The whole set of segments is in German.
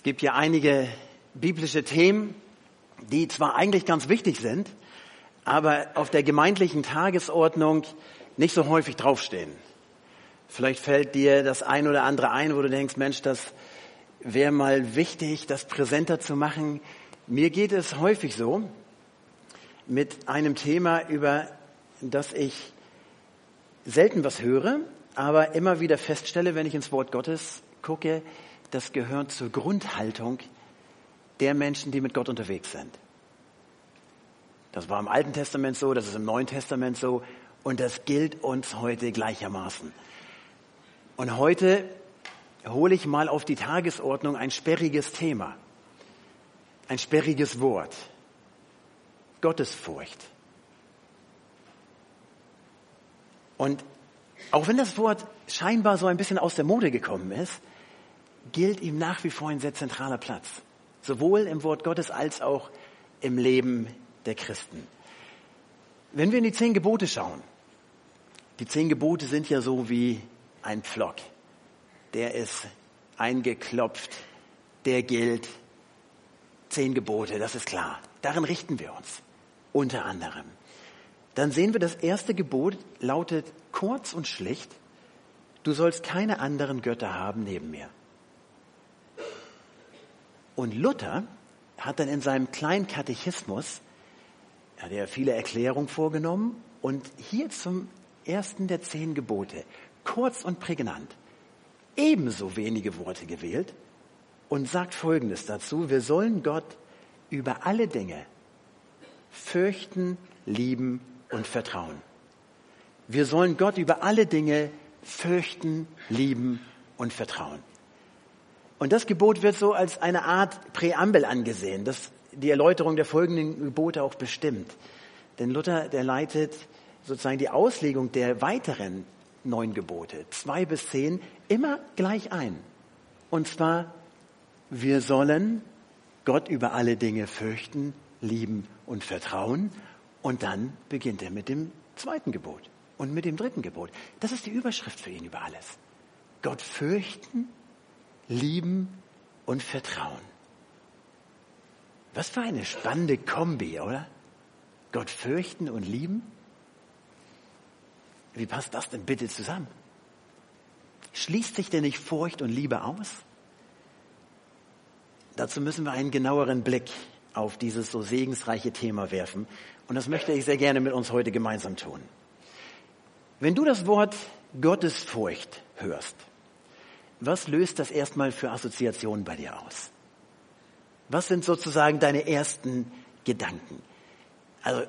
Es gibt ja einige biblische Themen, die zwar eigentlich ganz wichtig sind, aber auf der gemeindlichen Tagesordnung nicht so häufig draufstehen. Vielleicht fällt dir das ein oder andere ein, wo du denkst, Mensch, das wäre mal wichtig, das präsenter zu machen. Mir geht es häufig so mit einem Thema, über das ich selten was höre, aber immer wieder feststelle, wenn ich ins Wort Gottes gucke, das gehört zur Grundhaltung der Menschen, die mit Gott unterwegs sind. Das war im Alten Testament so, das ist im Neuen Testament so und das gilt uns heute gleichermaßen. Und heute hole ich mal auf die Tagesordnung ein sperriges Thema, ein sperriges Wort, Gottesfurcht. Und auch wenn das Wort scheinbar so ein bisschen aus der Mode gekommen ist, gilt ihm nach wie vor ein sehr zentraler Platz. Sowohl im Wort Gottes als auch im Leben der Christen. Wenn wir in die 10 Gebote schauen, die 10 Gebote sind ja so wie ein Pflock. Der ist eingeklopft, der gilt. 10 Gebote, das ist klar. Darin richten wir uns, unter anderem. Dann sehen wir, das erste Gebot lautet kurz und schlicht: Du sollst keine anderen Götter haben neben mir. Und Luther hat dann in seinem kleinen Katechismus, hat er viele Erklärungen vorgenommen und hier zum ersten der 10 Gebote, kurz und prägnant, ebenso wenige Worte gewählt und sagt Folgendes dazu: Wir sollen Gott über alle Dinge fürchten, lieben und vertrauen. Wir sollen Gott über alle Dinge fürchten, lieben und vertrauen. Und das Gebot wird so als eine Art Präambel angesehen, das die Erläuterung der folgenden Gebote auch bestimmt. Denn Luther, der leitet sozusagen die Auslegung der weiteren 9 Gebote, 2 bis 10, immer gleich ein. Und zwar, wir sollen Gott über alle Dinge fürchten, lieben und vertrauen. Und dann beginnt er mit dem 2. Gebot und mit dem 3. Gebot. Das ist die Überschrift für ihn über alles. Gott fürchten, lieben und vertrauen. Was für eine spannende Kombi, oder? Gott fürchten und lieben? Wie passt das denn bitte zusammen? Schließt sich denn nicht Furcht und Liebe aus? Dazu müssen wir einen genaueren Blick auf dieses so segensreiche Thema werfen. Und das möchte ich sehr gerne mit uns heute gemeinsam tun. Wenn du das Wort Gottesfurcht hörst, was löst das erstmal für Assoziationen bei dir aus? Was sind sozusagen deine ersten Gedanken? Also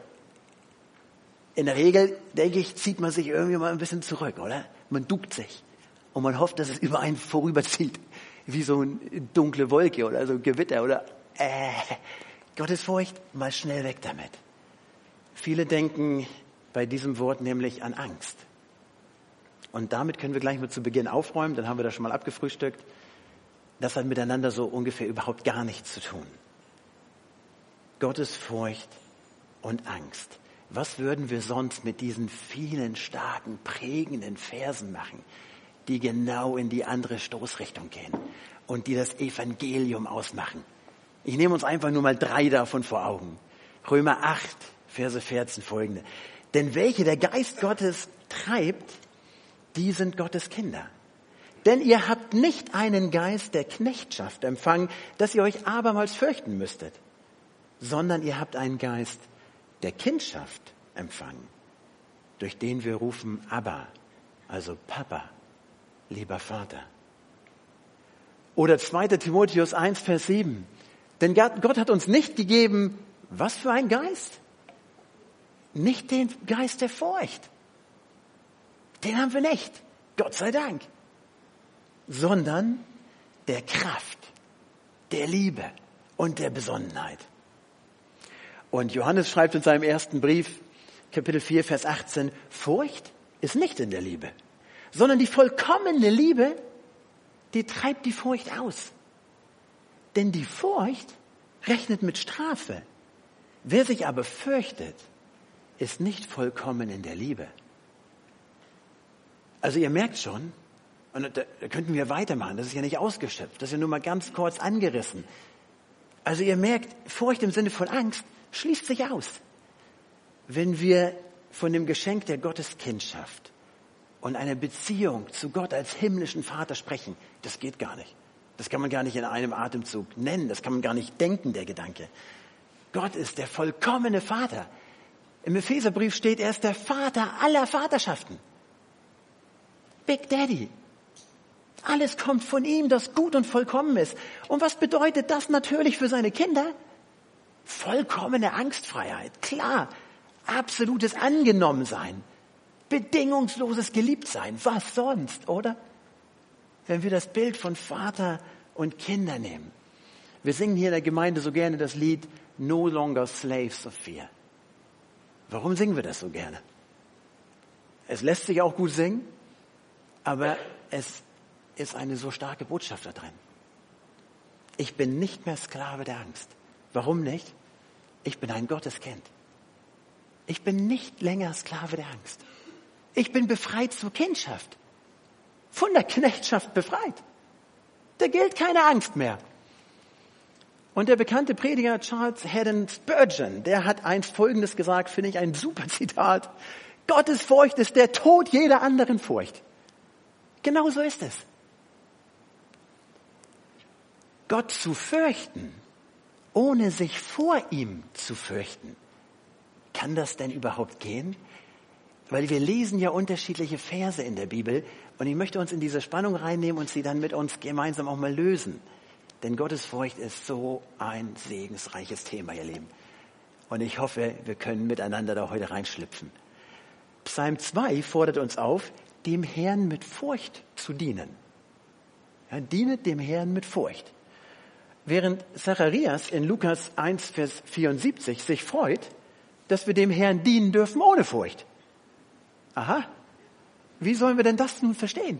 in der Regel, denke ich, zieht man sich irgendwie mal ein bisschen zurück, oder? Man duckt sich und man hofft, dass es über einen vorüberzieht, wie so eine dunkle Wolke oder so ein Gewitter oder Gottesfurcht, mal schnell weg damit. Viele denken bei diesem Wort nämlich an Angst. Und damit können wir gleich mal zu Beginn aufräumen, dann haben wir das schon mal abgefrühstückt. Das hat miteinander so ungefähr überhaupt gar nichts zu tun. Gottesfurcht und Angst. Was würden wir sonst mit diesen vielen starken, prägenden Versen machen, die genau in die andere Stoßrichtung gehen und die das Evangelium ausmachen? Ich nehme uns einfach nur mal 3 davon vor Augen. Römer 8, Verse 14 folgende. Denn welche der Geist Gottes treibt, die sind Gottes Kinder. Denn ihr habt nicht einen Geist der Knechtschaft empfangen, dass ihr euch abermals fürchten müsstet, sondern ihr habt einen Geist der Kindschaft empfangen, durch den wir rufen Abba, also Papa, lieber Vater. Oder 2. Timotheus 1, Vers 7. Denn Gott hat uns nicht gegeben, was für ein Geist? Nicht den Geist der Furcht. Den haben wir nicht, Gott sei Dank. Sondern der Kraft, der Liebe und der Besonnenheit. Und Johannes schreibt in seinem ersten Brief, Kapitel 4, Vers 18, Furcht ist nicht in der Liebe, sondern die vollkommene Liebe, die treibt die Furcht aus. Denn die Furcht rechnet mit Strafe. Wer sich aber fürchtet, ist nicht vollkommen in der Liebe. Also ihr merkt schon, Und da könnten wir weitermachen. Das ist ja nicht ausgeschöpft. Das ist ja nur mal ganz kurz angerissen. Also ihr merkt, Furcht im Sinne von Angst schließt sich aus. Wenn wir von dem Geschenk der Gotteskindschaft und einer Beziehung zu Gott als himmlischen Vater sprechen, das geht gar nicht. Das kann man gar nicht in einem Atemzug nennen. Das kann man gar nicht denken, der Gedanke. Gott ist der vollkommene Vater. Im Epheserbrief steht, er ist der Vater aller Vaterschaften. Big Daddy. Alles kommt von ihm, das gut und vollkommen ist. Und was bedeutet das natürlich für seine Kinder? Vollkommene Angstfreiheit. Klar, absolutes Angenommensein. Bedingungsloses Geliebtsein. Was sonst, oder? Wenn wir das Bild von Vater und Kinder nehmen. Wir singen hier in der Gemeinde so gerne das Lied No Longer Slaves of Fear. Warum singen wir das so gerne? Es lässt sich auch gut singen, aber es ist eine so starke Botschaft da drin. Ich bin nicht mehr Sklave der Angst. Warum nicht? Ich bin ein Gotteskind. Ich bin nicht länger Sklave der Angst. Ich bin befreit zur Kindschaft. Von der Knechtschaft befreit. Da gilt keine Angst mehr. Und der bekannte Prediger Charles Haddon Spurgeon, der hat einst Folgendes gesagt, finde ich ein super Zitat. Gottes Furcht ist der Tod jeder anderen Furcht. Genau so ist es. Gott zu fürchten, ohne sich vor ihm zu fürchten. Kann das denn überhaupt gehen? Weil wir lesen ja unterschiedliche Verse in der Bibel und ich möchte uns in diese Spannung reinnehmen und sie dann mit uns gemeinsam auch mal lösen. Denn Gottesfurcht ist so ein segensreiches Thema, ihr Lieben. Und ich hoffe, wir können miteinander da heute reinschlüpfen. Psalm 2 fordert uns auf, dem Herrn mit Furcht zu dienen. Ja, dienet dem Herrn mit Furcht. Während Zacharias in Lukas 1, Vers 74 sich freut, dass wir dem Herrn dienen dürfen ohne Furcht. Aha, wie sollen wir denn das nun verstehen?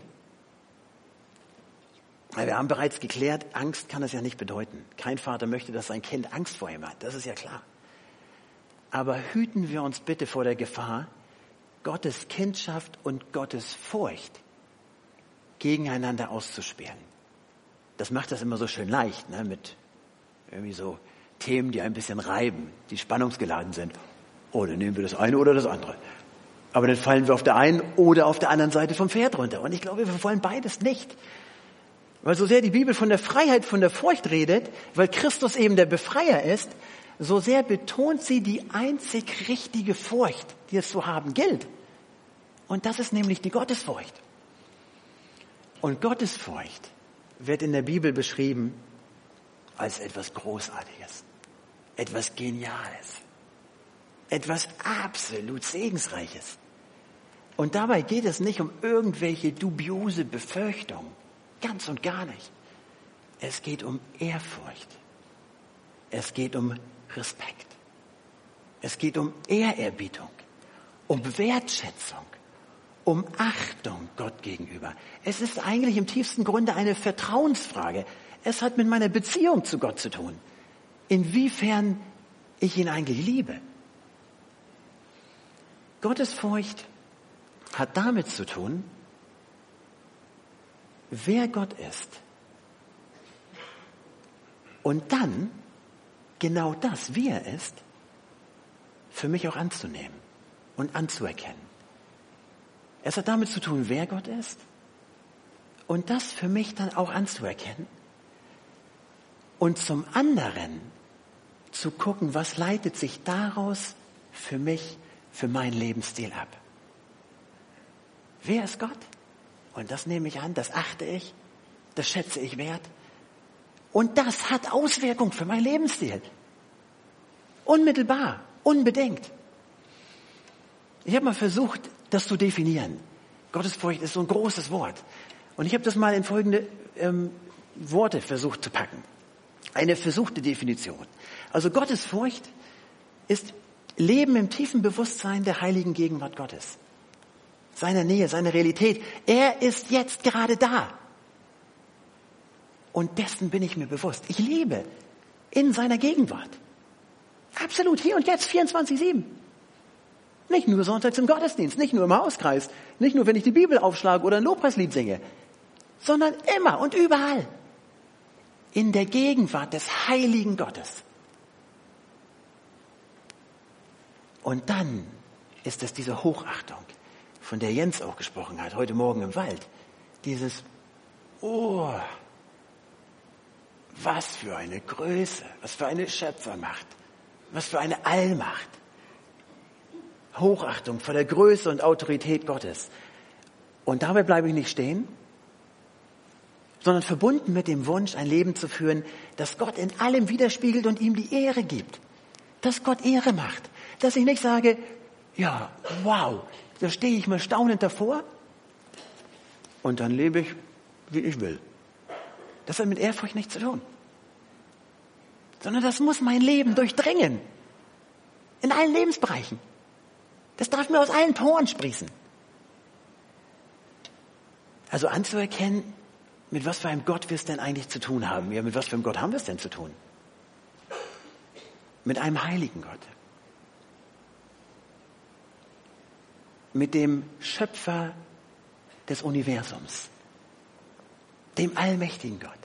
Wir haben bereits geklärt, Angst kann es ja nicht bedeuten. Kein Vater möchte, dass sein Kind Angst vor ihm hat, das ist ja klar. Aber hüten wir uns bitte vor der Gefahr, Gottes Kindschaft und Gottes Furcht gegeneinander auszuspielen. Das macht das immer so schön leicht, ne? Mit irgendwie so Themen, die ein bisschen reiben, die spannungsgeladen sind. Oder nehmen wir das eine oder das andere. Aber dann fallen wir auf der einen oder auf der anderen Seite vom Pferd runter. Und ich glaube, wir wollen beides nicht. Weil so sehr die Bibel von der Freiheit, von der Furcht redet, weil Christus eben der Befreier ist, so sehr betont sie die einzig richtige Furcht, die es zu haben gilt. Und das ist nämlich die Gottesfurcht. Und Gottesfurcht wird in der Bibel beschrieben als etwas Großartiges, etwas Geniales, etwas absolut Segensreiches. Und dabei geht es nicht um irgendwelche dubiose Befürchtungen, ganz und gar nicht. Es geht um Ehrfurcht. Es geht um Respekt. Es geht um Ehrerbietung, um Wertschätzung, um Achtung Gott gegenüber. Es ist eigentlich im tiefsten Grunde eine Vertrauensfrage. Es hat mit meiner Beziehung zu Gott zu tun. Inwiefern ich ihn eigentlich liebe. Gottesfurcht hat damit zu tun, wer Gott ist. Und dann genau das, wie er ist, für mich auch anzunehmen und anzuerkennen. Es hat damit zu tun, wer Gott ist und das für mich dann auch anzuerkennen und zum anderen zu gucken, was leitet sich daraus für mich, für meinen Lebensstil ab. Wer ist Gott? Und das nehme ich an, das achte ich, das schätze ich wert. Und das hat Auswirkungen für meinen Lebensstil. Unmittelbar, unbedingt. Ich habe mal versucht, das zu definieren. Gottesfurcht ist so ein großes Wort. Und ich habe das mal in folgende Worte versucht zu packen. Eine versuchte Definition. Also Gottesfurcht ist Leben im tiefen Bewusstsein der heiligen Gegenwart Gottes. Seiner Nähe, seiner Realität. Er ist jetzt gerade da. Und dessen bin ich mir bewusst. Ich lebe in seiner Gegenwart. Absolut, hier und jetzt, 24/7. Nicht nur sonntags im Gottesdienst, nicht nur im Hauskreis, nicht nur, wenn ich die Bibel aufschlage oder ein Lobpreislied singe. sondern immer und überall in der Gegenwart des heiligen Gottes. Und dann ist es diese Hochachtung, von der Jens auch gesprochen hat, heute Morgen im Wald. Dieses, oh, was für eine Größe, was für eine Schöpfermacht, was für eine Allmacht. Hochachtung vor der Größe und Autorität Gottes. Und dabei bleibe ich nicht stehen, sondern verbunden mit dem Wunsch, ein Leben zu führen, das Gott in allem widerspiegelt und ihm die Ehre gibt. Dass Gott Ehre macht. Dass ich nicht sage, ja, wow, da stehe ich mal staunend davor und dann lebe ich, wie ich will. Das hat mit Ehrfurcht nichts zu tun. Sondern das muss mein Leben durchdringen. In allen Lebensbereichen. Das darf mir aus allen Poren sprießen. Also anzuerkennen, mit was für einem Gott wir es denn eigentlich zu tun haben. Ja, mit was für einem Gott haben wir es denn zu tun? Mit einem heiligen Gott. Mit dem Schöpfer des Universums. Dem allmächtigen Gott.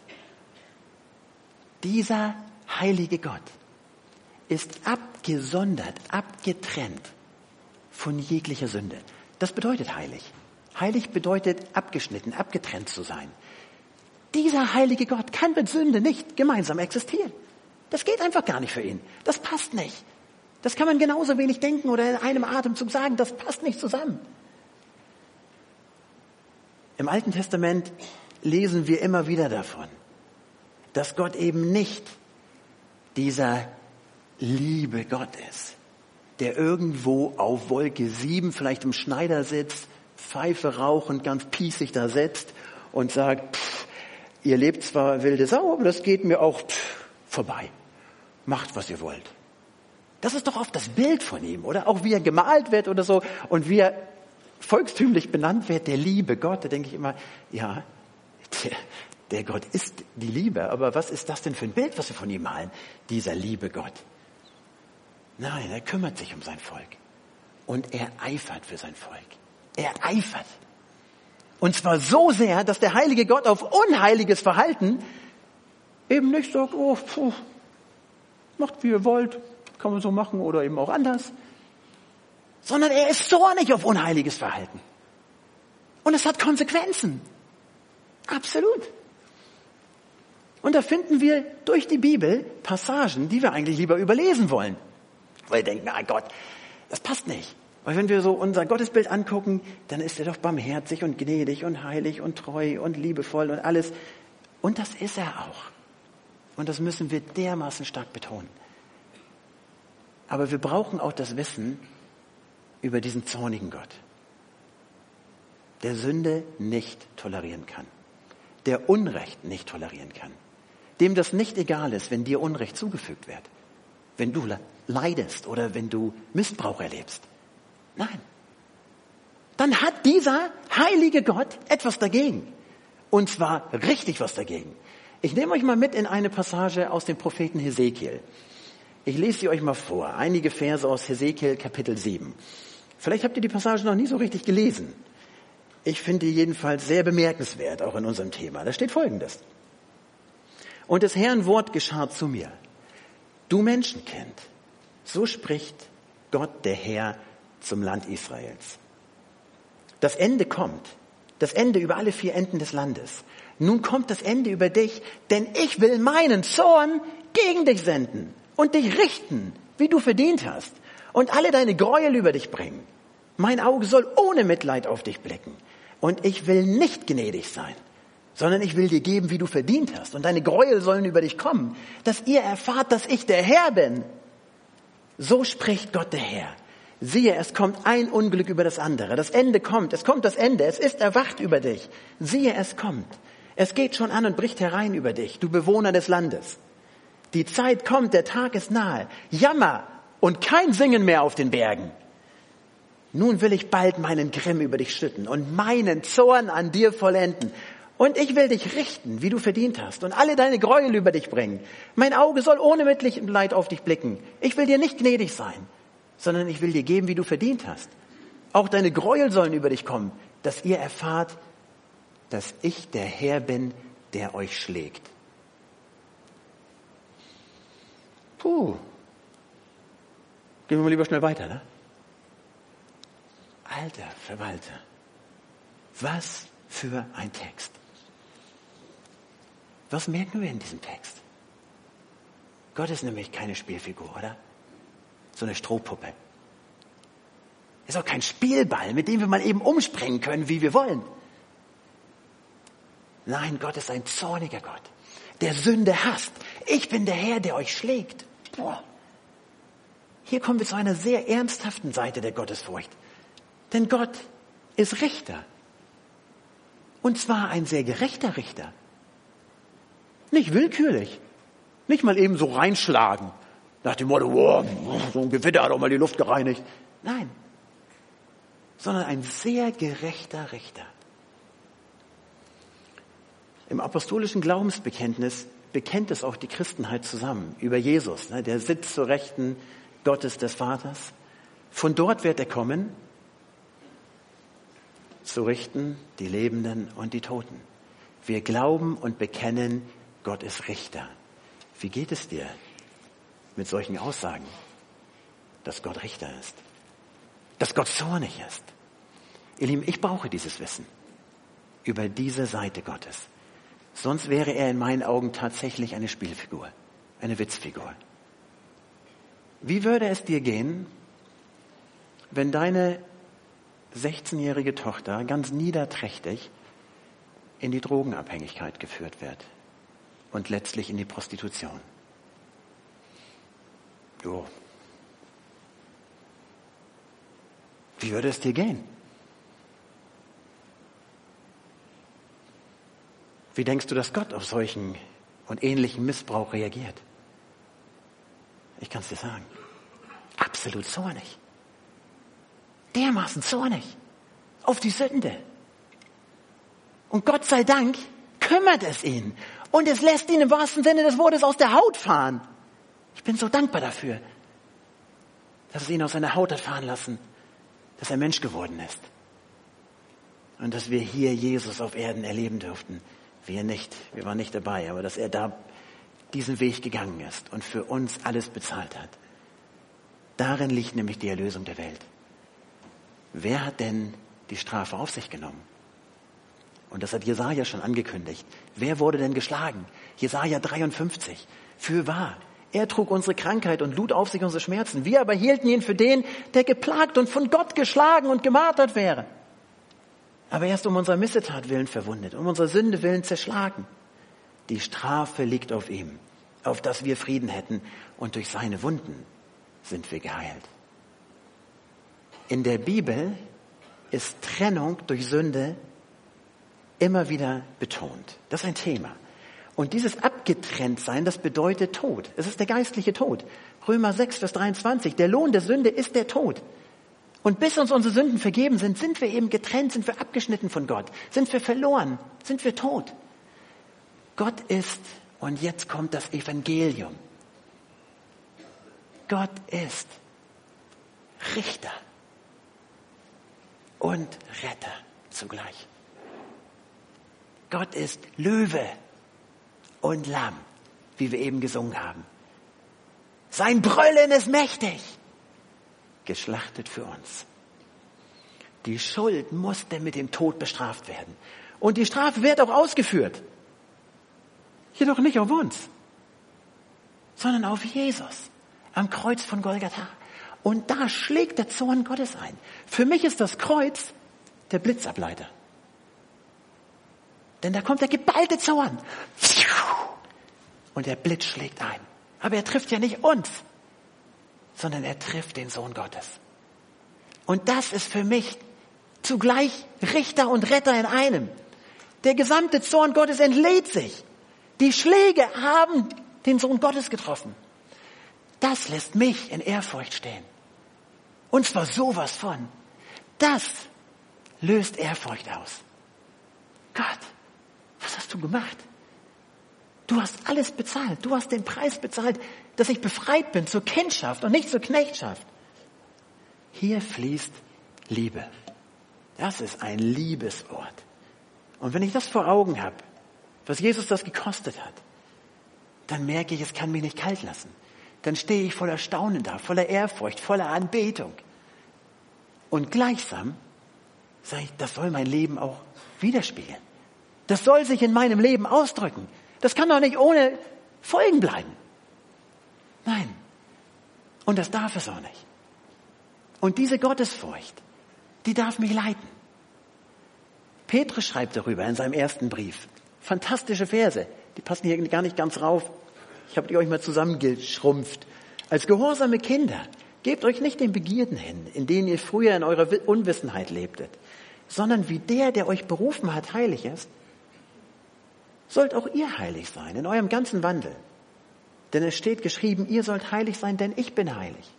Dieser heilige Gott ist abgesondert, abgetrennt von jeglicher Sünde. Das bedeutet heilig. Heilig bedeutet abgeschnitten, abgetrennt zu sein. Dieser heilige Gott kann mit Sünde nicht gemeinsam existieren. Das geht einfach gar nicht für ihn. Das passt nicht. Das kann man genauso wenig denken oder in einem Atemzug sagen. Das passt nicht zusammen. Im Alten Testament lesen wir immer wieder davon, dass Gott eben nicht dieser liebe Gott ist, der irgendwo auf Wolke 7 vielleicht im Schneider sitzt, Pfeife rauchend, ganz piesig da sitzt und sagt, ihr lebt zwar wilde Sau, aber das geht mir auch vorbei. Macht, was ihr wollt. Das ist doch oft das Bild von ihm, oder? Auch wie er gemalt wird oder so und wie er volkstümlich benannt wird, der liebe Gott. Da denke ich immer, ja, der Gott ist die Liebe, aber was ist das denn für ein Bild, was wir von ihm malen? Dieser liebe Gott. Nein, er kümmert sich um sein Volk. Und er eifert für sein Volk. Er eifert. Und zwar so sehr, dass der heilige Gott auf unheiliges Verhalten eben nicht sagt, oh, macht wie ihr wollt, kann man so machen oder eben auch anders. Sondern er ist zornig auf unheiliges Verhalten. Und es hat Konsequenzen. Absolut. Und da finden wir durch die Bibel Passagen, die wir eigentlich lieber überlesen wollen. Weil wir denken, na Gott, das passt nicht. Weil wenn wir so unser Gottesbild angucken, dann ist er doch barmherzig und gnädig und heilig und treu und liebevoll und alles. Und das ist er auch. Und das müssen wir dermaßen stark betonen. Aber wir brauchen auch das Wissen über diesen zornigen Gott, der Sünde nicht tolerieren kann, der Unrecht nicht tolerieren kann, dem das nicht egal ist, wenn dir Unrecht zugefügt wird, wenn du leidest oder wenn du Missbrauch erlebst. Nein. Dann hat dieser heilige Gott etwas dagegen. Und zwar richtig was dagegen. Ich nehme euch mal mit in eine Passage aus dem Propheten Hesekiel. Ich lese sie euch mal vor. Einige Verse aus Hesekiel Kapitel 7. Vielleicht habt ihr die Passage noch nie so richtig gelesen. Ich finde die jedenfalls sehr bemerkenswert, auch in unserem Thema. Da steht Folgendes. Und des Herrn Wort geschah zu mir. Du Menschenkind, so spricht Gott der Herr zum Land Israels. Das Ende kommt. Das Ende über alle 4 Enden des Landes. Nun kommt das Ende über dich, denn ich will meinen Zorn gegen dich senden und dich richten, wie du verdient hast, und alle deine Gräuel über dich bringen. Mein Auge soll ohne Mitleid auf dich blicken, und ich will nicht gnädig sein, sondern ich will dir geben, wie du verdient hast, und deine Gräuel sollen über dich kommen, dass ihr erfahrt, dass ich der Herr bin. So spricht Gott der Herr. Siehe, es kommt ein Unglück über das andere. Das Ende kommt, es kommt das Ende, es ist erwacht über dich. Siehe, es kommt. Es geht schon an und bricht herein über dich, du Bewohner des Landes. Die Zeit kommt, der Tag ist nahe. Jammer und kein Singen mehr auf den Bergen. Nun will ich bald meinen Grimm über dich schütten und meinen Zorn an dir vollenden. Und ich will dich richten, wie du verdient hast, und alle deine Gräuel über dich bringen. Mein Auge soll ohne Mitleid auf dich blicken. Ich will dir nicht gnädig sein, sondern ich will dir geben, wie du verdient hast. Auch deine Gräuel sollen über dich kommen, dass ihr erfahrt, dass ich der Herr bin, der euch schlägt. Puh. Gehen wir mal lieber schnell weiter, ne? Alter Verwalter. Was für ein Text. Was merken wir in diesem Text? Gott ist nämlich keine Spielfigur, oder? So eine Strohpuppe. Ist auch kein Spielball, mit dem wir mal eben umspringen können, wie wir wollen. Nein, Gott ist ein zorniger Gott, der Sünde hasst. Ich bin der Herr, der euch schlägt. Boah. Hier kommen wir zu einer sehr ernsthaften Seite der Gottesfurcht. Denn Gott ist Richter. Und zwar ein sehr gerechter Richter. Nicht willkürlich. Nicht mal eben so reinschlagen. Nach dem Motto, wow, so ein Gewitter hat auch mal die Luft gereinigt. Nein. Sondern ein sehr gerechter Richter. Im apostolischen Glaubensbekenntnis bekennt es auch die Christenheit zusammen über Jesus. Der sitzt zur Rechten Gottes des Vaters. Von dort wird er kommen, zu richten die Lebenden und die Toten. Wir glauben und bekennen, Gott ist Richter. Wie geht es dir mit solchen Aussagen, dass Gott Richter ist? Dass Gott zornig ist? Ihr Lieben, ich brauche dieses Wissen über diese Seite Gottes. Sonst wäre er in meinen Augen tatsächlich eine Spielfigur, eine Witzfigur. Wie würde es dir gehen, wenn deine 16-jährige Tochter ganz niederträchtig in die Drogenabhängigkeit geführt wird und letztlich in die Prostitution? Jo. Wie würde es dir gehen? Wie denkst du, dass Gott auf solchen und ähnlichen Missbrauch reagiert? Ich kann es dir sagen. Absolut zornig. Dermaßen zornig. Auf die Sünde. Und Gott sei Dank kümmert es ihn. Und es lässt ihn im wahrsten Sinne des Wortes aus der Haut fahren. Ich bin so dankbar dafür, dass es ihn aus seiner Haut hat fahren lassen, dass er Mensch geworden ist. Und dass wir hier Jesus auf Erden erleben durften. Wir waren nicht dabei, aber dass er da diesen Weg gegangen ist und für uns alles bezahlt hat. Darin liegt nämlich die Erlösung der Welt. Wer hat denn die Strafe auf sich genommen? Und das hat Jesaja schon angekündigt. Wer wurde denn geschlagen? Jesaja 53. Fürwahr, er trug unsere Krankheit und lud auf sich unsere Schmerzen. Wir aber hielten ihn für den, der geplagt und von Gott geschlagen und gemartert wäre. Aber er ist um unserer Missetat willen verwundet, um unserer Sünde willen zerschlagen. Die Strafe liegt auf ihm, auf dass wir Frieden hätten, und durch seine Wunden sind wir geheilt. In der Bibel ist Trennung durch Sünde immer wieder betont. Das ist ein Thema. Und dieses Abgetrenntsein, das bedeutet Tod. Es ist der geistliche Tod. Römer 6, Vers 23. Der Lohn der Sünde ist der Tod. Und bis uns unsere Sünden vergeben sind wir eben getrennt, sind wir abgeschnitten von Gott, sind wir verloren, sind wir tot. Gott ist, und jetzt kommt das Evangelium. Gott ist Richter und Retter zugleich. Gott ist Löwe und Lamm, wie wir eben gesungen haben. Sein Brüllen ist mächtig, geschlachtet für uns. Die Schuld musste mit dem Tod bestraft werden. Und die Strafe wird auch ausgeführt. Jedoch nicht auf uns, sondern auf Jesus am Kreuz von Golgatha. Und da schlägt der Zorn Gottes ein. Für mich ist das Kreuz der Blitzableiter. Denn da kommt der geballte Zorn. Und der Blitz schlägt ein. Aber er trifft ja nicht uns, sondern er trifft den Sohn Gottes. Und das ist für mich zugleich Richter und Retter in einem. Der gesamte Zorn Gottes entlädt sich. Die Schläge haben den Sohn Gottes getroffen. Das lässt mich in Ehrfurcht stehen. Und zwar sowas von. Das löst Ehrfurcht aus. Gott, was hast du gemacht? Du hast alles bezahlt. Du hast den Preis bezahlt, dass ich befreit bin zur Kindschaft und nicht zur Knechtschaft. Hier fließt Liebe. Das ist ein Liebeswort. Und wenn ich das vor Augen habe, was Jesus das gekostet hat, dann merke ich, es kann mich nicht kalt lassen. Dann stehe ich voller Staunen da, voller Ehrfurcht, voller Anbetung. Und gleichsam sage ich, das soll mein Leben auch widerspiegeln. Das soll sich in meinem Leben ausdrücken. Das kann doch nicht ohne Folgen bleiben. Nein. Und das darf es auch nicht. Und diese Gottesfurcht, die darf mich leiten. Petrus schreibt darüber in seinem ersten Brief. Fantastische Verse. Die passen hier gar nicht ganz rauf. Ich habe die euch mal zusammengeschrumpft. Als gehorsame Kinder, gebt euch nicht den Begierden hin, in denen ihr früher in eurer Unwissenheit lebtet, sondern wie der euch berufen hat, heilig ist, sollt auch ihr heilig sein in eurem ganzen Wandel. Denn es steht geschrieben, ihr sollt heilig sein, denn ich bin heilig.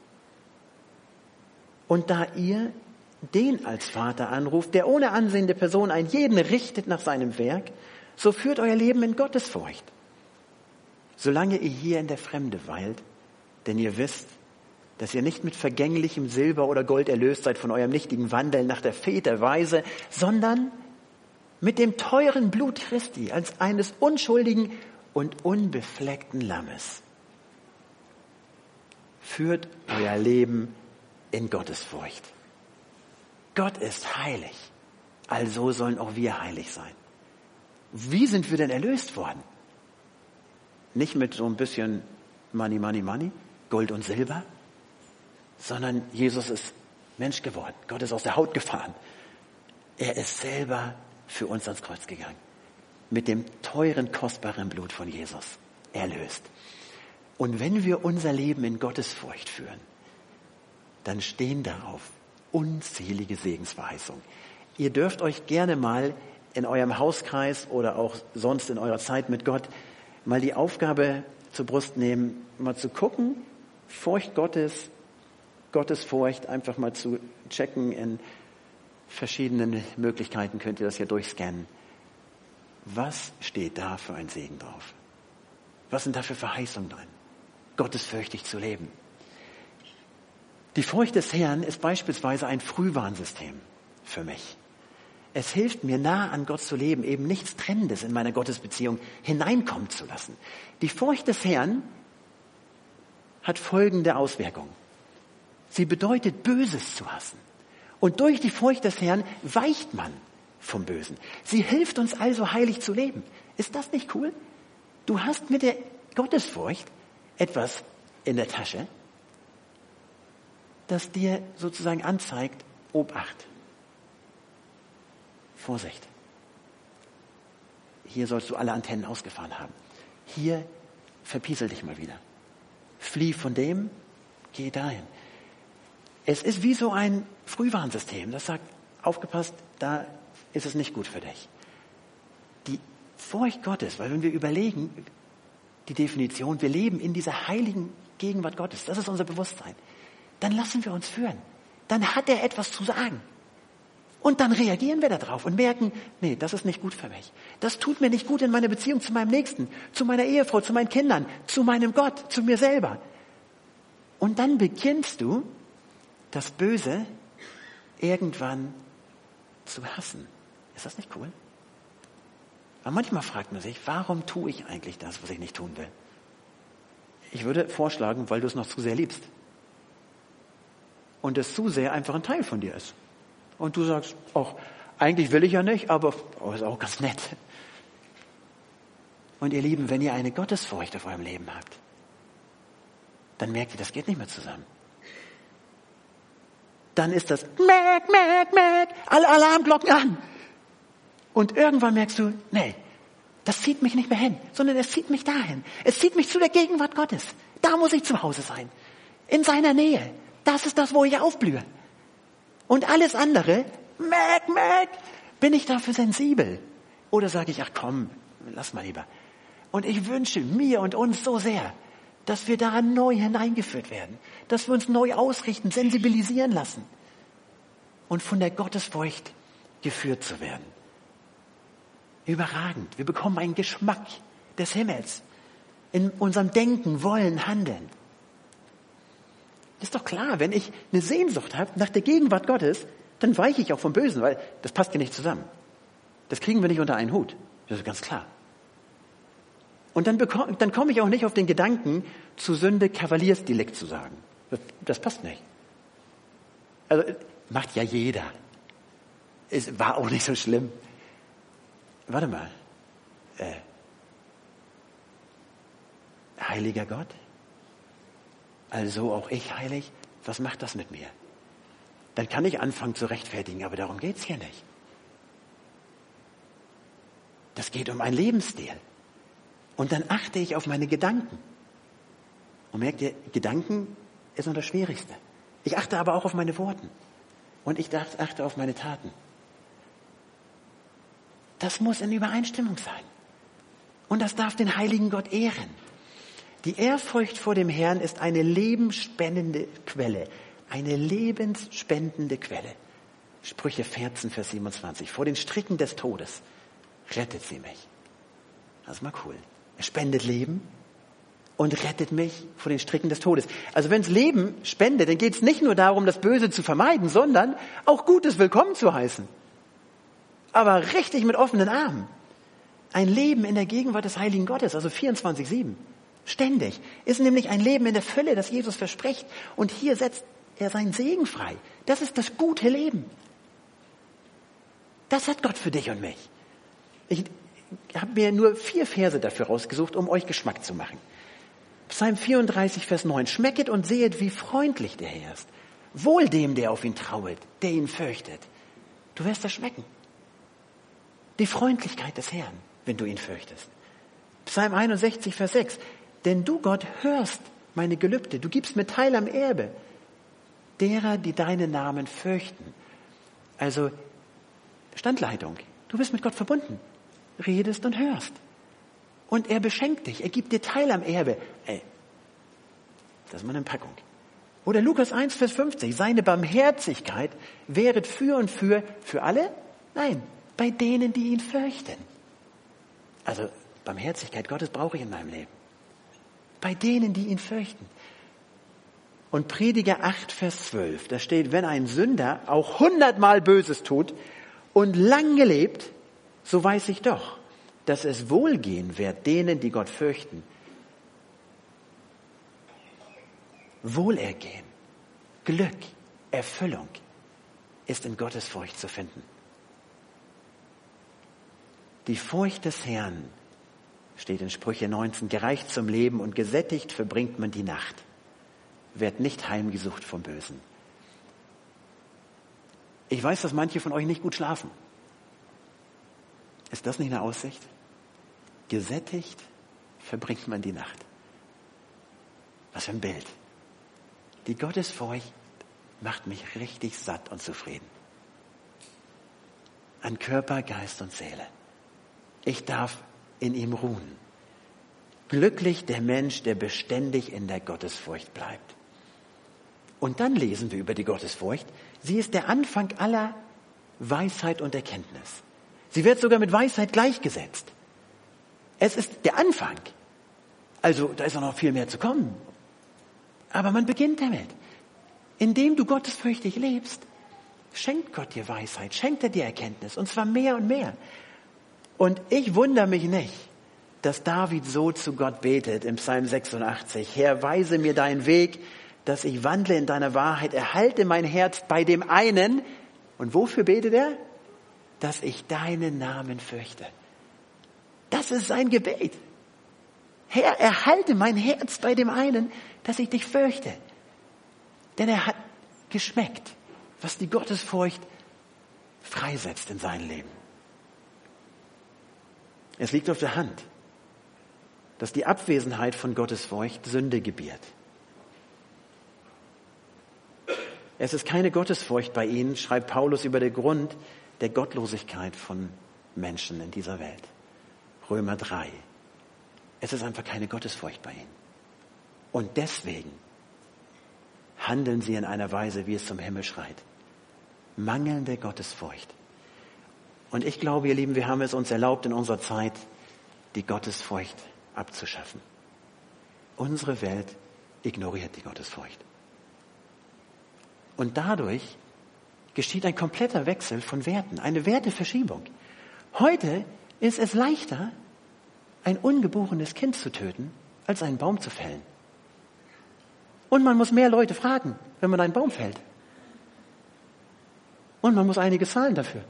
Und da ihr den als Vater anruft, der ohne Ansehen der Person einen jeden richtet nach seinem Werk, so führt euer Leben in Gottesfurcht. Solange ihr hier in der Fremde weilt, denn ihr wisst, dass ihr nicht mit vergänglichem Silber oder Gold erlöst seid von eurem nichtigen Wandeln nach der Väterweise, sondern mit dem teuren Blut Christi als eines unschuldigen und unbefleckten Lammes. Führt euer Leben in Gottesfurcht. Gott ist heilig, also sollen auch wir heilig sein. Wie sind wir denn erlöst worden? Nicht mit so ein bisschen Money, Gold und Silber, sondern Jesus ist Mensch geworden. Gott ist aus der Haut gefahren. Er ist selber für uns ans Kreuz gegangen. Mit dem teuren, kostbaren Blut von Jesus erlöst. Und wenn wir unser Leben in Gottesfurcht führen, dann stehen darauf unzählige Segensverheißungen. Ihr dürft euch gerne mal in eurem Hauskreis oder auch sonst in eurer Zeit mit Gott mal die Aufgabe zur Brust nehmen, mal zu gucken, Furcht Gottes, Gottesfurcht einfach mal zu checken. In verschiedenen Möglichkeiten könnt ihr das hier durchscannen. Was steht da für ein Segen drauf? Was sind da für Verheißungen drin? Gottesfürchtig zu leben. Die Furcht des Herrn ist beispielsweise ein Frühwarnsystem für mich. Es hilft mir, nah an Gott zu leben, eben nichts Trennendes in meiner Gottesbeziehung hineinkommen zu lassen. Die Furcht des Herrn hat folgende Auswirkungen. Sie bedeutet, Böses zu hassen. Und durch die Furcht des Herrn weicht man vom Bösen. Sie hilft uns also, heilig zu leben. Ist das nicht cool? Du hast mit der Gottesfurcht etwas in der Tasche, das dir sozusagen anzeigt, Obacht. Vorsicht. Hier sollst du alle Antennen ausgefahren haben. Hier verpiesel dich mal wieder. Flieh von dem, geh dahin. Es ist wie so ein Frühwarnsystem, das sagt, aufgepasst, da ist es nicht gut für dich. Die Furcht Gottes, weil wenn wir überlegen, die Definition, wir leben in dieser heiligen Gegenwart Gottes, das ist unser Bewusstsein, dann lassen wir uns führen. Dann hat er etwas zu sagen. Und dann reagieren wir darauf und merken, nee, das ist nicht gut für mich. Das tut mir nicht gut in meiner Beziehung zu meinem Nächsten, zu meiner Ehefrau, zu meinen Kindern, zu meinem Gott, zu mir selber. Und dann beginnst du, das Böse irgendwann zu hassen. Ist das nicht cool? Aber manchmal fragt man sich, warum tue ich eigentlich das, was ich nicht tun will? Ich würde vorschlagen, weil du es noch zu sehr liebst. Und es zu sehr einfach ein Teil von dir ist. Und du sagst, auch eigentlich will ich ja nicht, aber ist auch ganz nett. Und ihr Lieben, wenn ihr eine Gottesfurcht auf eurem Leben habt, dann merkt ihr, das geht nicht mehr zusammen. Dann ist das alle Alarmglocken an. Und irgendwann merkst du, nee, das zieht mich nicht mehr hin, sondern es zieht mich dahin. Es zieht mich zu der Gegenwart Gottes. Da muss ich zu Hause sein. In seiner Nähe. Das ist das, wo ich aufblühe. Und alles andere, bin ich dafür sensibel? Oder sage ich, ach komm, lass mal lieber. Und ich wünsche mir und uns so sehr, dass wir da neu hineingeführt werden. Dass wir uns neu ausrichten, sensibilisieren lassen. Und von der Gottesfurcht geführt zu werden. Überragend. Wir bekommen einen Geschmack des Himmels. In unserem Denken, Wollen, Handeln. Ist doch klar, wenn ich eine Sehnsucht habe nach der Gegenwart Gottes, dann weiche ich auch vom Bösen, weil das passt ja nicht zusammen. Das kriegen wir nicht unter einen Hut. Das ist ganz klar. Und dann komme ich auch nicht auf den Gedanken, zu Sünde Kavaliersdelikt zu sagen. Das passt nicht. Also, macht ja jeder. Es war auch nicht so schlimm. Warte mal. Heiliger Gott? Also auch ich heilig? Was macht das mit mir? Dann kann ich anfangen zu rechtfertigen, aber darum geht's hier nicht. Das geht um einen Lebensstil. Und dann achte ich auf meine Gedanken. Und merkt ihr, Gedanken ist noch das Schwierigste. Ich achte aber auch auf meine Worte. Und ich achte auf meine Taten. Das muss in Übereinstimmung sein. Und das darf den heiligen Gott ehren. Die Ehrfurcht vor dem Herrn ist eine lebensspendende Quelle. Eine lebensspendende Quelle. Sprüche 14, Vers 27. Vor den Stricken des Todes rettet sie mich. Das ist mal cool. Er spendet Leben und rettet mich vor den Stricken des Todes. Also wenn es Leben spendet, dann geht es nicht nur darum, das Böse zu vermeiden, sondern auch Gutes willkommen zu heißen. Aber richtig mit offenen Armen. Ein Leben in der Gegenwart des heiligen Gottes, also 24/7. Ständig. Ist nämlich ein Leben in der Fülle, das Jesus verspricht. Und hier setzt er seinen Segen frei. Das ist das gute Leben. Das hat Gott für dich und mich. Ich habe mir nur 4 Verse dafür rausgesucht, um euch Geschmack zu machen. Psalm 34, Vers 9. Schmecket und sehet, wie freundlich der Herr ist. Wohl dem, der auf ihn trauet, der ihn fürchtet. Du wirst das schmecken. Die Freundlichkeit des Herrn, wenn du ihn fürchtest. Psalm 61, Vers 6. Denn du, Gott, hörst meine Gelübde. Du gibst mir Teil am Erbe derer, die deinen Namen fürchten. Also Standleitung. Du bist mit Gott verbunden. Redest und hörst. Und er beschenkt dich. Er gibt dir Teil am Erbe. Das ist mal eine Packung. Oder Lukas 1, Vers 50. Seine Barmherzigkeit wäret für und für alle? Nein, bei denen, die ihn fürchten. Also Barmherzigkeit Gottes brauche ich in meinem Leben. Bei denen, die ihn fürchten. Und Prediger 8, Vers 12. Da steht, wenn ein Sünder auch 100-mal Böses tut und lange lebt, so weiß ich doch, dass es wohlgehen wird denen, die Gott fürchten. Wohlergehen, Glück, Erfüllung ist in Gottes Furcht zu finden. Die Furcht des Herrn, steht in Sprüche 19, gereicht zum Leben und gesättigt verbringt man die Nacht. Wird nicht heimgesucht vom Bösen. Ich weiß, dass manche von euch nicht gut schlafen. Ist das nicht eine Aussicht? Gesättigt verbringt man die Nacht. Was für ein Bild. Die Gottesfurcht macht mich richtig satt und zufrieden. An Körper, Geist und Seele. Ich darf in ihm ruhen. Glücklich der Mensch, der beständig in der Gottesfurcht bleibt. Und dann lesen wir über die Gottesfurcht. Sie ist der Anfang aller Weisheit und Erkenntnis. Sie wird sogar mit Weisheit gleichgesetzt. Es ist der Anfang. Also da ist auch noch viel mehr zu kommen. Aber man beginnt damit. Indem du gottesfürchtig lebst, schenkt Gott dir Weisheit, schenkt er dir Erkenntnis. Und zwar mehr und mehr. Und ich wundere mich nicht, dass David so zu Gott betet im Psalm 86. Herr, weise mir deinen Weg, dass ich wandle in deiner Wahrheit. Erhalte mein Herz bei dem einen. Und wofür betet er? Dass ich deinen Namen fürchte. Das ist sein Gebet. Herr, erhalte mein Herz bei dem einen, dass ich dich fürchte. Denn er hat geschmeckt, was die Gottesfurcht freisetzt in sein Leben. Es liegt auf der Hand, dass die Abwesenheit von Gottesfurcht Sünde gebiert. Es ist keine Gottesfurcht bei ihnen, schreibt Paulus über den Grund der Gottlosigkeit von Menschen in dieser Welt. Römer 3. Es ist einfach keine Gottesfurcht bei ihnen. Und deswegen handeln sie in einer Weise, wie es zum Himmel schreit. Mangelnde Gottesfurcht. Und ich glaube, ihr Lieben, wir haben es uns erlaubt, in unserer Zeit die Gottesfurcht abzuschaffen. Unsere Welt ignoriert die Gottesfurcht. Und dadurch geschieht ein kompletter Wechsel von Werten, eine Werteverschiebung. Heute ist es leichter, ein ungeborenes Kind zu töten, als einen Baum zu fällen. Und man muss mehr Leute fragen, wenn man einen Baum fällt. Und man muss einiges zahlen dafür.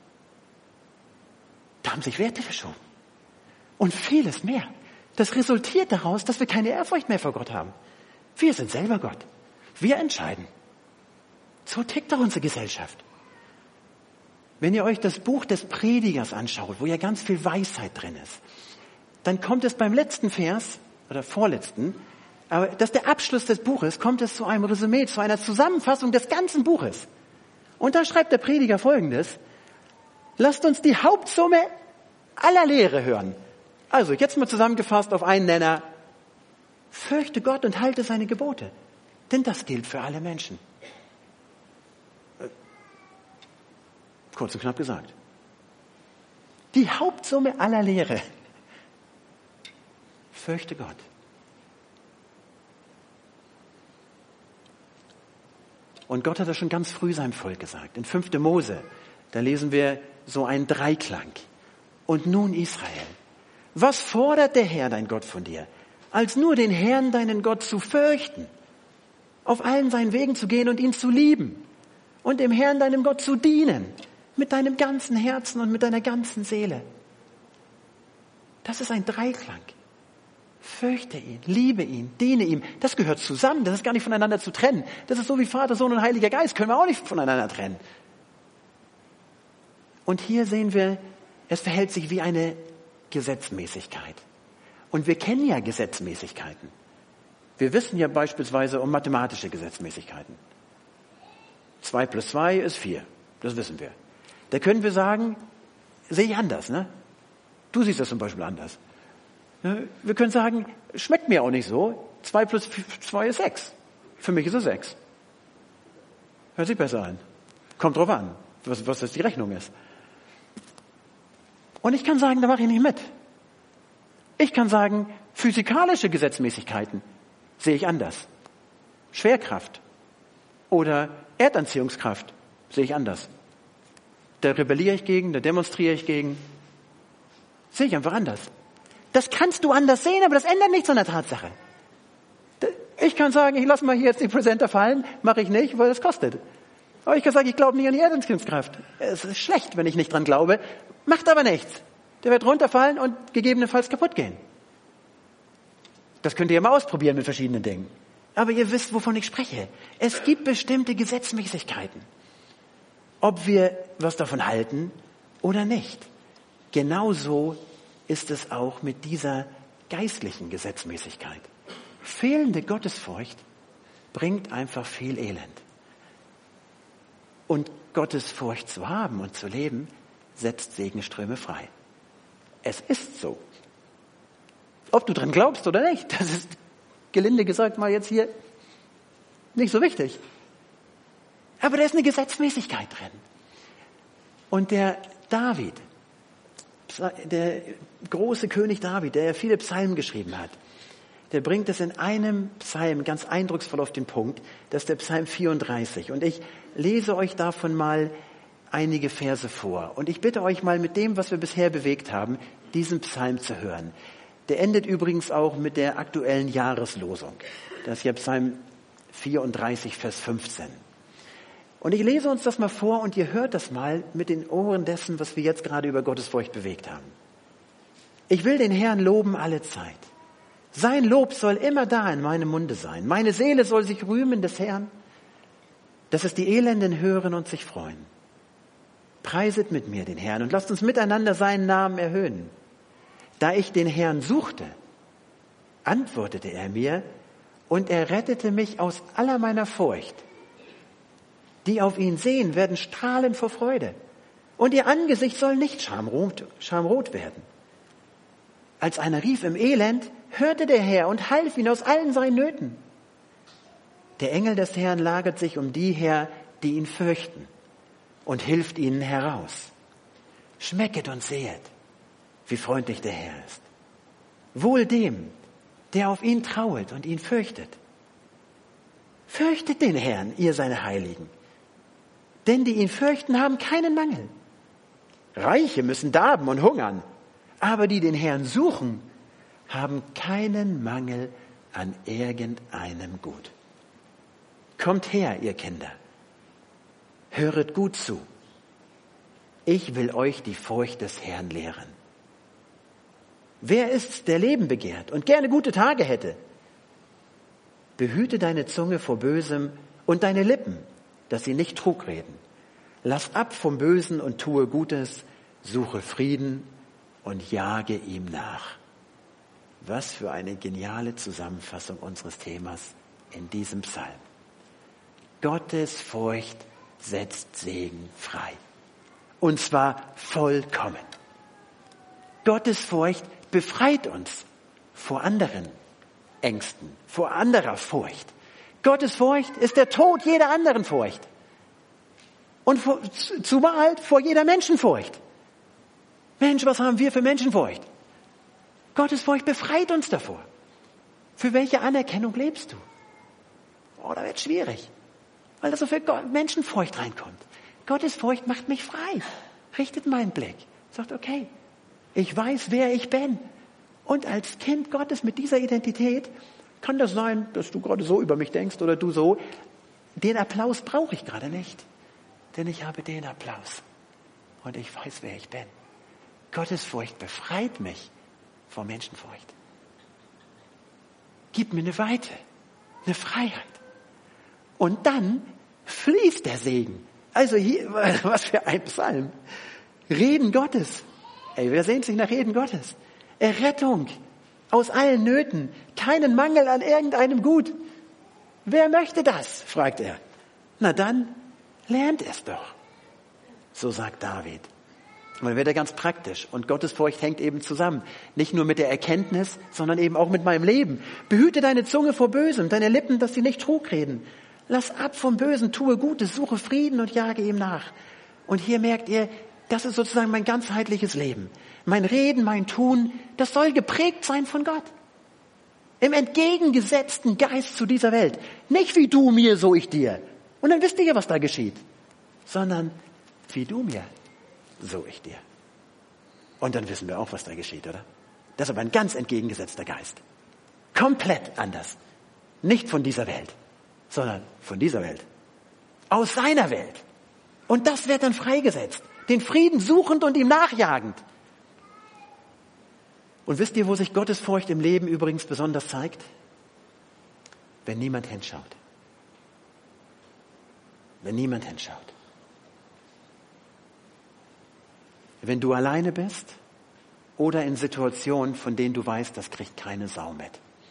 Da haben sich Werte verschoben. Und vieles mehr. Das resultiert daraus, dass wir keine Ehrfurcht mehr vor Gott haben. Wir sind selber Gott. Wir entscheiden. So tickt doch unsere Gesellschaft. Wenn ihr euch das Buch des Predigers anschaut, wo ja ganz viel Weisheit drin ist, dann kommt es beim letzten Vers, oder vorletzten, aber das ist der Abschluss des Buches, kommt es zu einem Resümee, zu einer Zusammenfassung des ganzen Buches. Und da schreibt der Prediger Folgendes: Lasst uns die Hauptsumme aller Lehre hören. Also, jetzt mal zusammengefasst auf einen Nenner: Fürchte Gott und halte seine Gebote. Denn das gilt für alle Menschen. Kurz und knapp gesagt. Die Hauptsumme aller Lehre. Fürchte Gott. Und Gott hat das schon ganz früh seinem Volk gesagt. In 5. Mose, da lesen wir so einen Dreiklang. Und nun Israel, was fordert der Herr, dein Gott, von dir, als nur den Herrn, deinen Gott, zu fürchten, auf allen seinen Wegen zu gehen und ihn zu lieben und dem Herrn, deinem Gott, zu dienen, mit deinem ganzen Herzen und mit deiner ganzen Seele. Das ist ein Dreiklang. Fürchte ihn, liebe ihn, diene ihm. Das gehört zusammen, das ist gar nicht voneinander zu trennen. Das ist so wie Vater, Sohn und Heiliger Geist, können wir auch nicht voneinander trennen. Und hier sehen wir, es verhält sich wie eine Gesetzmäßigkeit. Und wir kennen ja Gesetzmäßigkeiten. Wir wissen ja beispielsweise um mathematische Gesetzmäßigkeiten. 2 + 2 ist 4, das wissen wir. Da können wir sagen, sehe ich anders, ne? Du siehst das zum Beispiel anders. Wir können sagen, schmeckt mir auch nicht so. 2 + 2 ist 6. Für mich ist es 6. Hört sich besser an. Kommt drauf an, was das die Rechnung ist. Und ich kann sagen, da mache ich nicht mit. Ich kann sagen, physikalische Gesetzmäßigkeiten sehe ich anders. Schwerkraft oder Erdanziehungskraft sehe ich anders. Da rebelliere ich gegen, da demonstriere ich gegen. Sehe ich einfach anders. Das kannst du anders sehen, aber das ändert nichts an der Tatsache. Ich kann sagen, ich lasse mal hier jetzt die Presenter fallen, mache ich nicht, weil das kostet. Aber ich kann sagen, ich glaube nicht an die Erdanziehungskraft. Es ist schlecht, wenn ich nicht dran glaube, macht aber nichts. Der wird runterfallen und gegebenenfalls kaputt gehen. Das könnt ihr ja mal ausprobieren mit verschiedenen Dingen. Aber ihr wisst, wovon ich spreche. Es gibt bestimmte Gesetzmäßigkeiten. Ob wir was davon halten oder nicht. Genauso ist es auch mit dieser geistlichen Gesetzmäßigkeit. Fehlende Gottesfurcht bringt einfach viel Elend. Und Gottesfurcht zu haben und zu leben, setzt Segenströme frei. Es ist so. Ob du dran glaubst oder nicht, das ist, gelinde gesagt, mal jetzt hier nicht so wichtig. Aber da ist eine Gesetzmäßigkeit drin. Und der David, der große König David, der viele Psalmen geschrieben hat, der bringt es in einem Psalm ganz eindrucksvoll auf den Punkt. Das ist der Psalm 34. Und ich lese euch davon mal einige Verse vor. Und ich bitte euch mal mit dem, was wir bisher bewegt haben, diesen Psalm zu hören. Der endet übrigens auch mit der aktuellen Jahreslosung. Das ist ja Psalm 34, Vers 15. Und ich lese uns das mal vor und ihr hört das mal mit den Ohren dessen, was wir jetzt gerade über Gottesfurcht bewegt haben. Ich will den Herrn loben alle Zeit. Sein Lob soll immer da in meinem Munde sein. Meine Seele soll sich rühmen des Herrn, dass es die Elenden hören und sich freuen. Preiset mit mir den Herrn und lasst uns miteinander seinen Namen erhöhen. Da ich den Herrn suchte, antwortete er mir und er rettete mich aus aller meiner Furcht. Die auf ihn sehen, werden strahlen vor Freude und ihr Angesicht soll nicht schamrot werden. Als einer rief im Elend, hörte der Herr und half ihn aus allen seinen Nöten. Der Engel des Herrn lagert sich um die her, die ihn fürchten und hilft ihnen heraus. Schmecket und sehet, wie freundlich der Herr ist. Wohl dem, der auf ihn trauet und ihn fürchtet. Fürchtet den Herrn, ihr seine Heiligen. Denn die ihn fürchten, haben keinen Mangel. Reiche müssen darben und hungern. Aber die den Herrn suchen, haben keinen Mangel an irgendeinem Gut. Kommt her, ihr Kinder. Höret gut zu. Ich will euch die Furcht des Herrn lehren. Wer ist's, der Leben begehrt und gerne gute Tage hätte? Behüte deine Zunge vor Bösem und deine Lippen, dass sie nicht Trug reden. Lass ab vom Bösen und tue Gutes, suche Frieden und jage ihm nach. Was für eine geniale Zusammenfassung unseres Themas in diesem Psalm. Gottes Furcht setzt Segen frei. Und zwar vollkommen. Gottes Furcht befreit uns vor anderen Ängsten, vor anderer Furcht. Gottes Furcht ist der Tod jeder anderen Furcht. Und zumal vor jeder Menschenfurcht. Mensch, was haben wir für Menschenfurcht? Gottes Furcht befreit uns davor. Für welche Anerkennung lebst du? Oh, da wird es schwierig, weil da so viel Menschenfurcht reinkommt. Gottes Furcht macht mich frei, richtet meinen Blick, sagt, okay, ich weiß, wer ich bin. Und als Kind Gottes mit dieser Identität kann das sein, dass du gerade so über mich denkst oder du so. Den Applaus brauche ich gerade nicht, denn ich habe den Applaus. Und ich weiß, wer ich bin. Gottes Furcht befreit mich vor Menschenfurcht. Gibt mir eine Weite, eine Freiheit. Und dann fließt der Segen. Also hier, was für ein Psalm. Reden Gottes. Ey, wer sehnt sich nach Reden Gottes? Errettung aus allen Nöten. Keinen Mangel an irgendeinem Gut. Wer möchte das? Fragt er. Na dann, lernt es doch. So sagt David. Und dann wird er ganz praktisch. Und Gottesfurcht hängt eben zusammen. Nicht nur mit der Erkenntnis, sondern eben auch mit meinem Leben. Behüte deine Zunge vor Bösem, deine Lippen, dass sie nicht Trug reden. Lass ab vom Bösen, tue Gutes, suche Frieden und jage ihm nach. Und hier merkt ihr, das ist sozusagen mein ganzheitliches Leben. Mein Reden, mein Tun, das soll geprägt sein von Gott. Im entgegengesetzten Geist zu dieser Welt. Nicht wie du mir, so ich dir. Und dann wisst ihr, was da geschieht. Sondern wie du mir, so ich dir. Und dann wissen wir auch, was da geschieht, oder? Das ist aber ein ganz entgegengesetzter Geist. Komplett anders. Nicht von dieser Welt, sondern von dieser Welt. Aus seiner Welt. Und das wird dann freigesetzt. Den Frieden suchend und ihm nachjagend. Und wisst ihr, wo sich Gottesfurcht im Leben übrigens besonders zeigt? Wenn niemand hinschaut. Wenn niemand hinschaut. Wenn du alleine bist oder in Situationen, von denen du weißt, das kriegt keine Sau mit.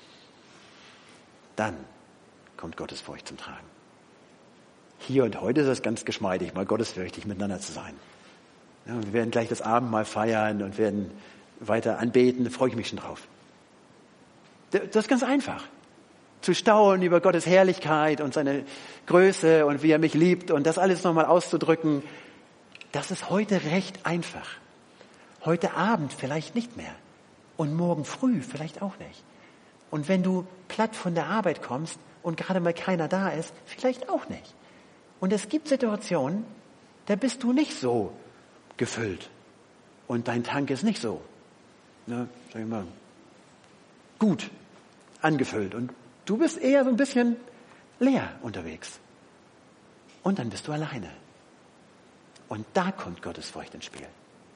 Dann kommt Gottesfurcht zum Tragen. Hier und heute ist es ganz geschmeidig, mal gottesfürchtig miteinander zu sein. Ja, wir werden gleich das Abendmahl feiern und werden weiter anbeten, da freue ich mich schon drauf. Das ist ganz einfach. Zu staunen über Gottes Herrlichkeit und seine Größe und wie er mich liebt und das alles nochmal auszudrücken, das ist heute recht einfach. Heute Abend vielleicht nicht mehr und morgen früh vielleicht auch nicht. Und wenn du platt von der Arbeit kommst und gerade mal keiner da ist, vielleicht auch nicht. Und es gibt Situationen, da bist du nicht so gefüllt und dein Tank ist nicht so, sag ich mal, gut angefüllt und du bist eher so ein bisschen leer unterwegs. Und dann bist du alleine. Und da kommt Gottesfurcht ins Spiel.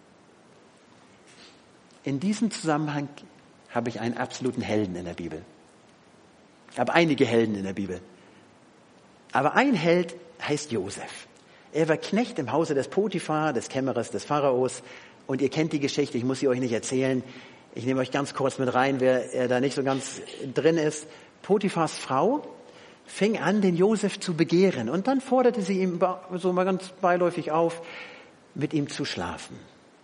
In diesem Zusammenhang habe ich einen absoluten Helden in der Bibel. Ich habe einige Helden in der Bibel. Aber ein Held heißt Josef. Er war Knecht im Hause des Potiphar, des Kämmerers des Pharaos. Und ihr kennt die Geschichte, ich muss sie euch nicht erzählen. Ich nehme euch ganz kurz mit rein, wer da nicht so ganz drin ist. Potiphars Frau fing an, den Josef zu begehren. Und dann forderte sie ihm so mal ganz beiläufig auf, mit ihm zu schlafen.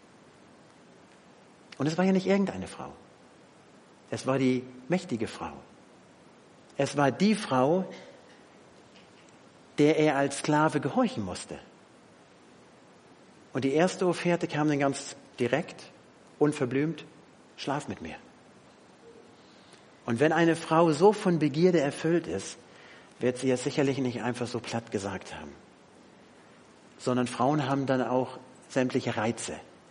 Und es war ja nicht irgendeine Frau. Es war die mächtige Frau. Es war die Frau, der er als Sklave gehorchen musste. Und die erste Offerte kam dann ganz direkt, unverblümt, schlaf mit mir. Und wenn eine Frau so von Begierde erfüllt ist, wird sie es sicherlich nicht einfach so platt gesagt haben. Sondern Frauen haben dann auch sämtliche Reize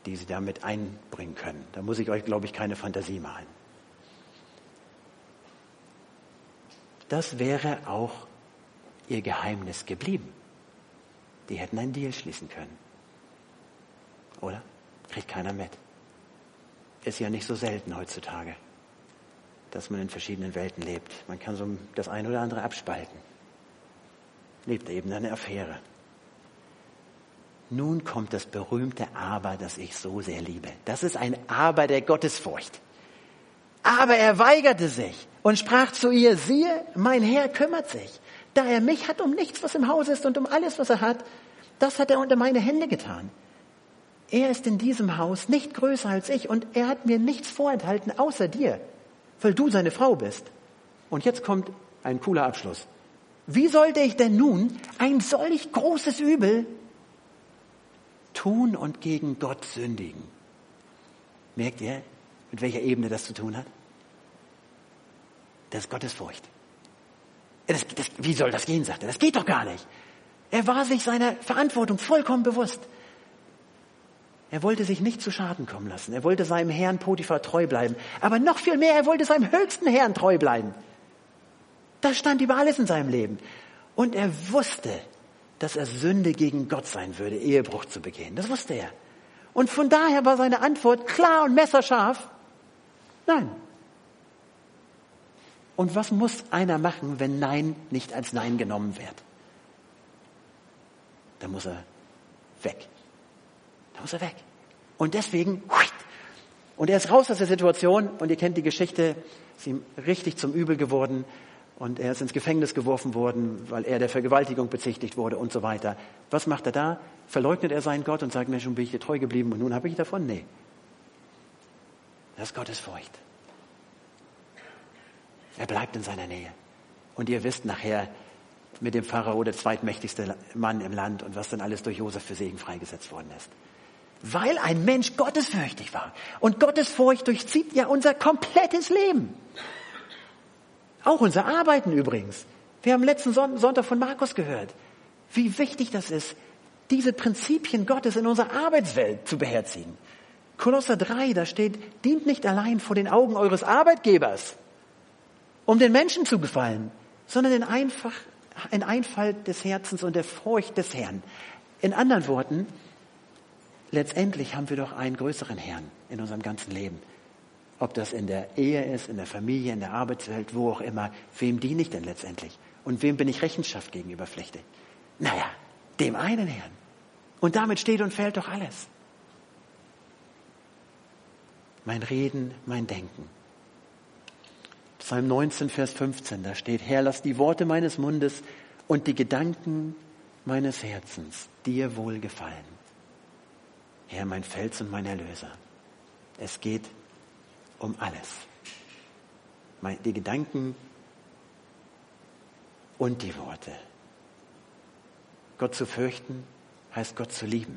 die sie damit einbringen können. Da muss ich euch, glaube ich, keine Fantasie malen. Das wäre auch ihr Geheimnis geblieben. Die hätten einen Deal schließen können. Oder? Kriegt keiner mit. Ist ja nicht so selten heutzutage, dass man in verschiedenen Welten lebt. Man kann so das eine oder andere abspalten. Lebt eben eine Affäre. Nun kommt das berühmte Aber, das ich so sehr liebe. Das ist ein Aber der Gottesfurcht. Aber er weigerte sich und sprach zu ihr, siehe, mein Herr kümmert sich, da er mich hat um nichts, was im Haus ist und um alles, was er hat, das hat er unter meine Hände getan. Er ist in diesem Haus nicht größer als ich und er hat mir nichts vorenthalten außer dir, weil du seine Frau bist. Und jetzt kommt ein cooler Abschluss. Wie sollte ich denn nun ein solch großes Übel tun und gegen Gott sündigen? Merkt ihr, mit welcher Ebene das zu tun hat? Das ist Gottesfurcht. Wie soll das gehen, sagt er. Das geht doch gar nicht. Er war sich seiner Verantwortung vollkommen bewusst. Er wollte sich nicht zu Schaden kommen lassen. Er wollte seinem Herrn Potiphar treu bleiben. Aber noch viel mehr, er wollte seinem höchsten Herrn treu bleiben. Das stand über alles in seinem Leben. Und er wusste, dass er Sünde gegen Gott sein würde, Ehebruch zu begehen. Das wusste er. Und von daher war seine Antwort klar und messerscharf. Nein. Und was muss einer machen, wenn Nein nicht als Nein genommen wird? Da muss er weg. Da muss er weg. Und deswegen, und er ist raus aus der Situation und ihr kennt die Geschichte, ist ihm richtig zum Übel geworden und er ist ins Gefängnis geworfen worden, weil er der Vergewaltigung bezichtigt wurde und so weiter. Was macht er da? Verleugnet er seinen Gott und sagt, Mensch, nun bin ich dir treu geblieben und nun habe ich davon? Nee. Das ist Gottesfurcht. Er bleibt in seiner Nähe. Und ihr wisst nachher mit dem Pharao, der zweitmächtigste Mann im Land und was dann alles durch Josef für Segen freigesetzt worden ist. Weil ein Mensch gottesfürchtig war. Und Gottesfurcht durchzieht ja unser komplettes Leben. Auch unser Arbeiten übrigens. Wir haben letzten Sonntag von Markus gehört, wie wichtig das ist, diese Prinzipien Gottes in unserer Arbeitswelt zu beherzigen. Kolosser 3, da steht, dient nicht allein vor den Augen eures Arbeitgebers, um den Menschen zu gefallen, sondern in Einfalt des Herzens und der Furcht des Herrn. In anderen Worten, letztendlich haben wir doch einen größeren Herrn in unserem ganzen Leben. Ob das in der Ehe ist, in der Familie, in der Arbeitswelt, wo auch immer. Wem diene ich denn letztendlich? Und wem bin ich Rechenschaft gegenüber pflichtig? Naja, dem einen Herrn. Und damit steht und fällt doch alles. Mein Reden, mein Denken. Psalm 19, Vers 15, da steht, Herr, lass die Worte meines Mundes und die Gedanken meines Herzens dir wohlgefallen. Herr, mein Fels und mein Erlöser. Es geht um alles. Die Gedanken und die Worte. Gott zu fürchten heißt Gott zu lieben.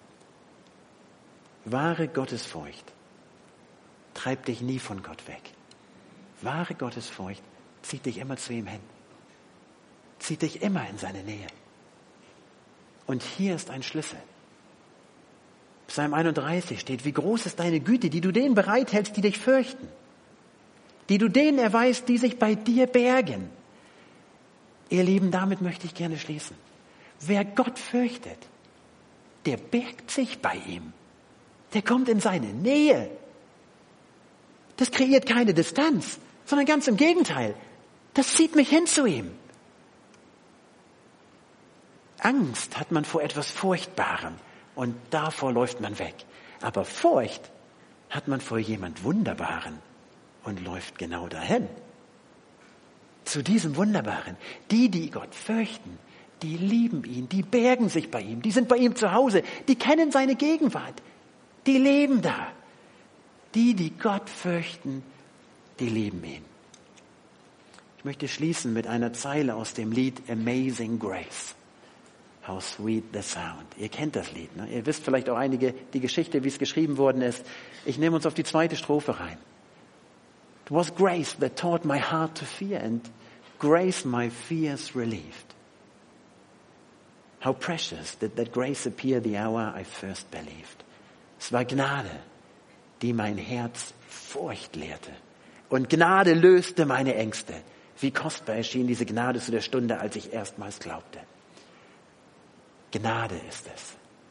Wahre Gottesfurcht treibt dich nie von Gott weg. Wahre Gottesfurcht zieht dich immer zu ihm hin. Zieht dich immer in seine Nähe. Und hier ist ein Schlüssel. Psalm 31 steht, wie groß ist deine Güte, die du denen bereithältst, die dich fürchten. Die du denen erweist, die sich bei dir bergen. Ihr Lieben, damit möchte ich gerne schließen. Wer Gott fürchtet, der bergt sich bei ihm. Der kommt in seine Nähe. Das kreiert keine Distanz, sondern ganz im Gegenteil. Das zieht mich hin zu ihm. Angst hat man vor etwas Furchtbarem und davor läuft man weg. Aber Furcht hat man vor jemand Wunderbaren und läuft genau dahin. Zu diesem Wunderbaren. Die Gott fürchten, die lieben ihn, die bergen sich bei ihm, die sind bei ihm zu Hause, die kennen seine Gegenwart, die leben da. Die Gott fürchten, die lieben ihn. Ich möchte schließen mit einer Zeile aus dem Lied Amazing Grace. How sweet the sound. Ihr kennt das Lied, ne? Ihr wisst vielleicht auch einige die Geschichte, wie es geschrieben worden ist. Ich nehme uns auf die zweite Strophe rein. It was grace that taught my heart to fear and grace my fears relieved. How precious did that grace appear the hour I first believed. Es war Gnade, die mein Herz Furcht lehrte. Und Gnade löste meine Ängste. Wie kostbar erschien diese Gnade zu der Stunde, als ich erstmals glaubte. Gnade ist es.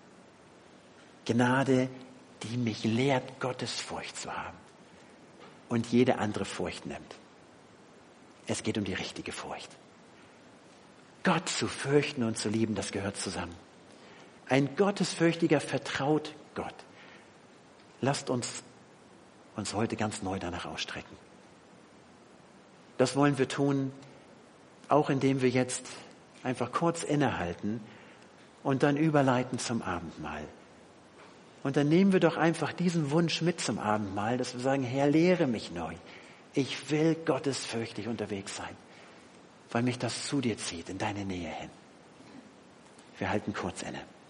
Gnade, die mich lehrt, Gottes Furcht zu haben und jede andere Furcht nimmt. Es geht um die richtige Furcht. Gott zu fürchten und zu lieben, das gehört zusammen. Ein Gottesfürchtiger vertraut Gott. Lasst uns heute ganz neu danach ausstrecken. Das wollen wir tun, auch indem wir jetzt einfach kurz innehalten und dann überleiten zum Abendmahl. Und dann nehmen wir doch einfach diesen Wunsch mit zum Abendmahl, dass wir sagen, Herr, lehre mich neu. Ich will gottesfürchtig unterwegs sein, weil mich das zu dir zieht, in deine Nähe hin. Wir halten kurz inne.